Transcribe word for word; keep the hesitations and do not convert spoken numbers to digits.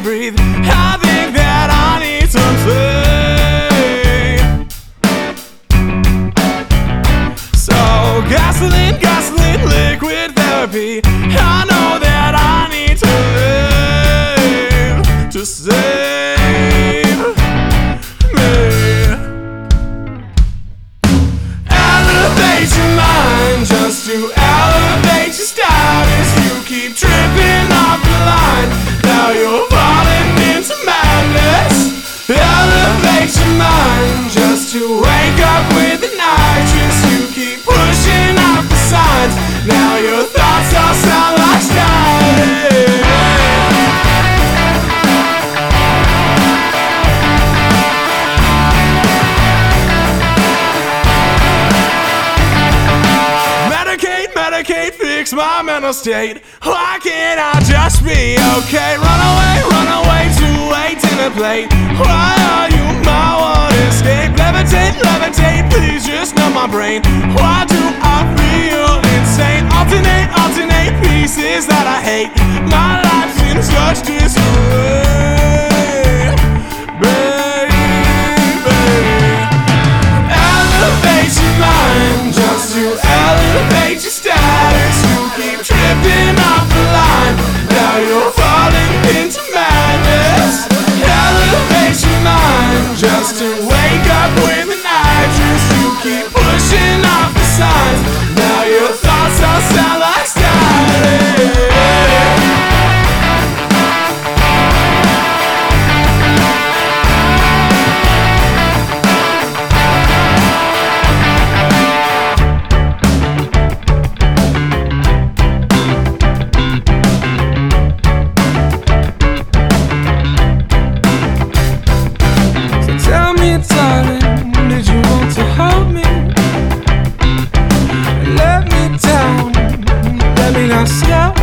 breathe. I think that I need some sleep. So gasoline, gasoline, liquid therapy. I know that I need to live to save me. Elevate your mind just to elevate your status. You keep tripping off the line, now you're falling into madness. Elevate your mind just to wake up with the nitrous. You keep pushing off the signs, now your thoughts all sound like static. Medicate, fix my mental state. Why can't I just be okay? Run away, run away to a dinner plate. Why are you my one escape? Levitate, levitate, please just numb my brain. Why do I feel insane? Alternate, alternate pieces that I hate. My life's in such disarray, baby. Elevate your mind just to elevate your status. You keep tripping off the line, now you're falling into madness. Elevate your mind just to wake up with the nitrous. You keep pushing off the signs, now your thoughts all sound like static. Let me down, let me not scout.